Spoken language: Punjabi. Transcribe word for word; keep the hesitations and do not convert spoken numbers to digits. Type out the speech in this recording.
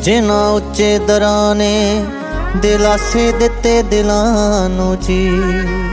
ਜਿਨ੍ਹਾਂ ਉੱਚੇ ਦਰਾਂ ਨੇ ਦਿਲਾਸੇ ਦਿੱਤੇ ਦਿਲਾਂ ਨੂੰ ਜੀ।